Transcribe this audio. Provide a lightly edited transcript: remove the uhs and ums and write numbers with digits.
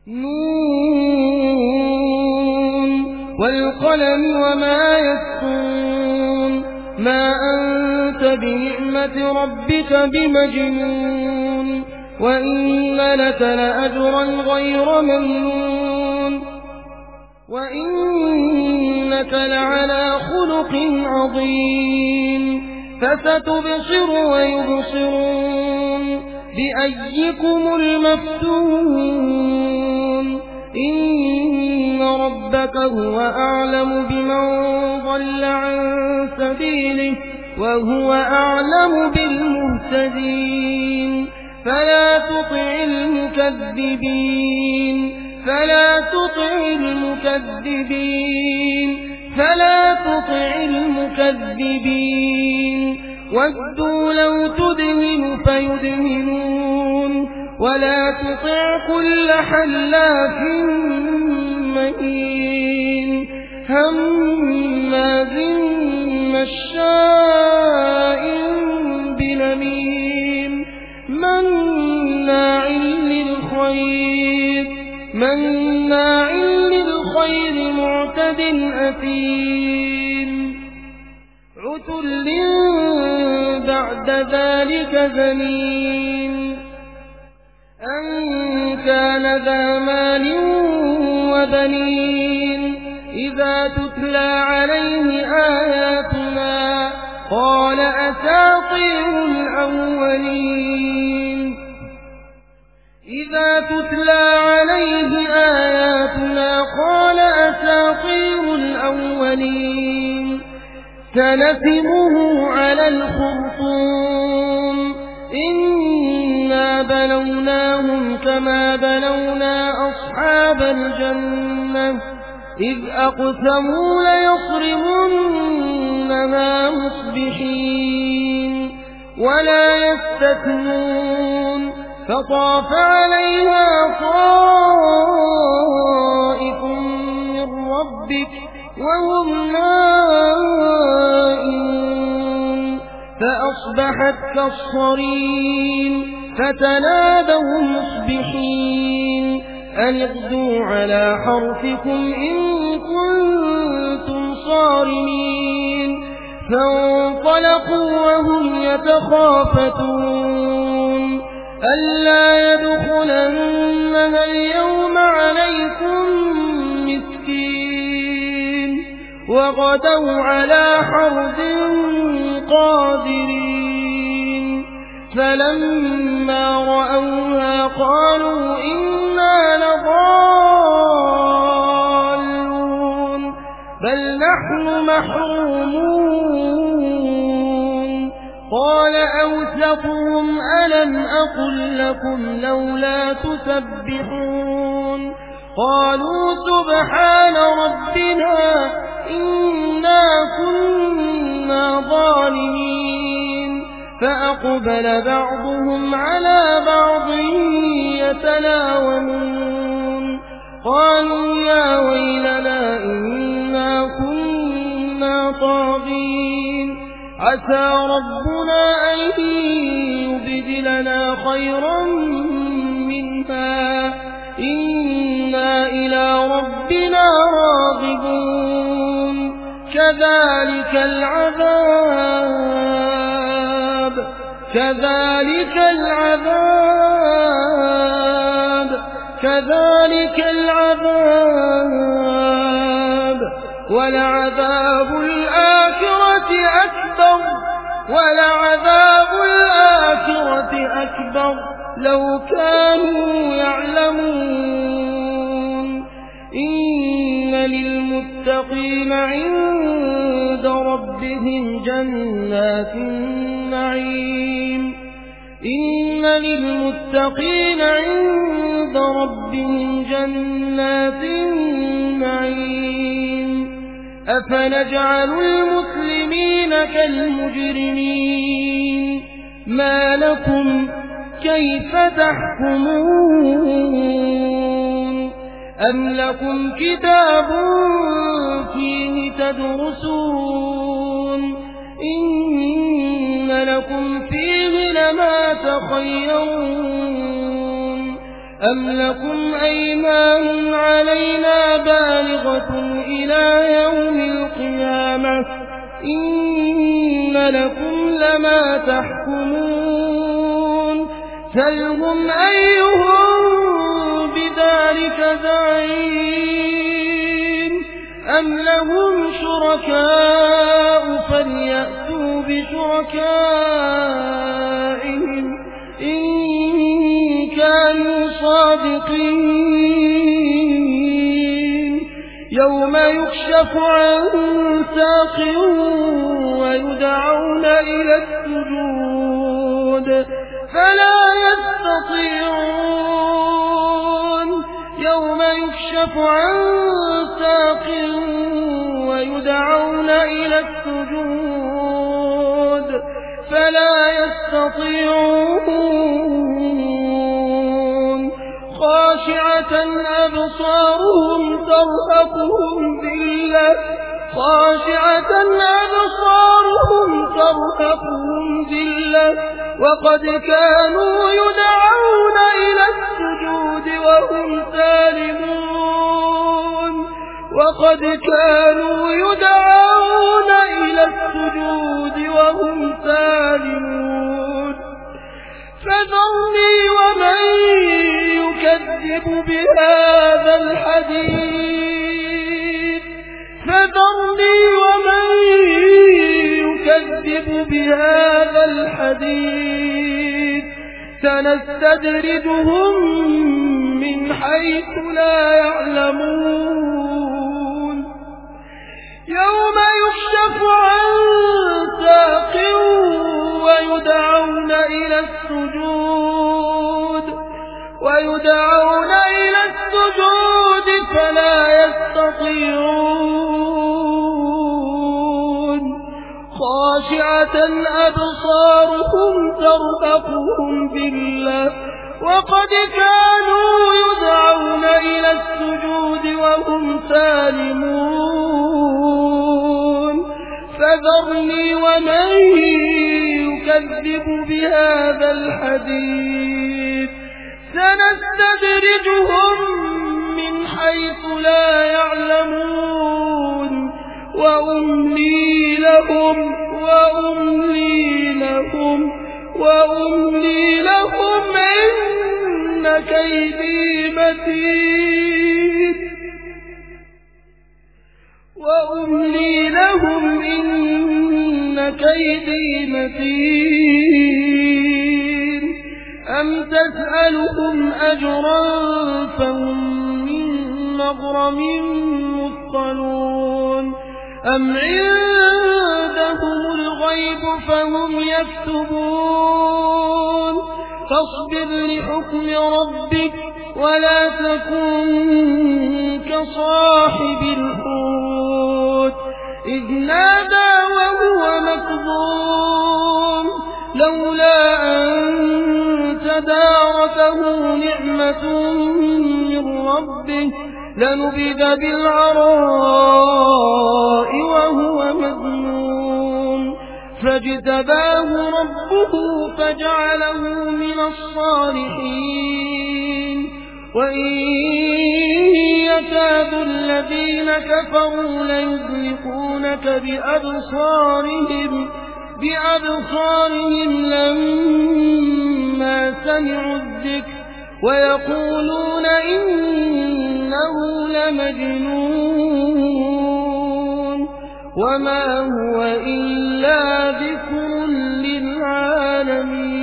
نون والقلم وما يسطرون ما أنت بنعمة ربك بمجنون وإن لك لأجرا غير ممنون وإنك لعلى خلق عظيم فستبصر ويبصرون بأيكم المفتون إن ربك هو أعلم بمن ضل عن سبيله وهو أعلم بالمهتدين فلا تطع المكذبين ودوا لو تدهن فيدهنون ولا تطع كل حلاف مهين هماز مشاء بنميم مناع للخير معتد أثيم عتل بعد ذلك زنيم أن كان ذا مال وبنين إذا تتلى عليه آياتنا قال أساطير الأولين سنسمه على الخرطوم إنا بلوناهم كما بلونا أصحاب الجنة إذ أقسموا ليصرمنها مصبحين ولا يستثنون فطاف عليها طائف من ربك وهم نائمون فأصبحت كالصريم فتنادوا مصبحين أن اغدوا على حرثكم إن كنتم صارمين فانطلقوا وهم يتخافتون ألا يدخلنها اليوم عليكم مسكين وغدوا على حرد قادرين فلما رأوها قالوا إنا لضالون بل نحن محرومون قال أوسطهم ألم أقل لكم لولا تسبحون قالوا سبحان ربنا إنا كنا ظالمين فأقبل بعضهم على بعض يتلاومون قالوا يا ويلنا إنا كنا طاغين عسى ربنا أن يبدلنا خيرا منها إنا إلى ربنا راغبون كذلك العذاب ولعذاب الآخرة أكبر لو كانوا يعلمون إن للمتقين عند ربهم جنات النعيم أفنجعل المسلمين كالمجرمين ما لكم كيف تحكمون أم لكم كتاب فيه تدرسون إن لكم فيه لما تخيرون أم لكم أيمان علينا بالغة إلى يوم القيامة إن لكم لما تحكمون سلهم أيهم بذلك زعيم أم لهم شركاء فليأتوا بشركائهم إن كانوا صادقين يوم يكشف عن ساق ويدعون إلى السجود فلا يستطيعون يوم يكشف عن ساق ويدعون إلى السجود فلا يستطيعون خاشعة أبصارهم ترهقهم ذلة وقد كانوا يدعون إلى السجود وهم سالمون فذرني ومن يكذب بهذا الحديث سنستدرجهم من حيث لا يعلمون يوم يكشف عن ساق ويدعون إلى السجود فلا يستطيعون خاشعة أبصارهم ترهقهم ذلة وقد كانوا يدعون إلى السجود وهم سالمون فذرني ومن يكذب بهذا الحديث سنستدرجهم من حيث لا يعلمون وأملي لهم إن كيدي متين أم تسألهم أجرا فهم من مغرم مثقلون أم عندهم الغيب فهم يكتبون فاصبر لحكم ربك ولا تكن كصاحب الحوت إذ نادى وهو مكظوم لولا أن تداركه نعمة من ربه لنبذ بالعراء وهو مذموم فاجتباه ربه فجعله من الصالحين وإن يكاد الذين كفروا ليزلقونك بأبصارهم لما سمعوا الذكر ويقولون إنه لمجنون وما هو إلا ذكر للعالمين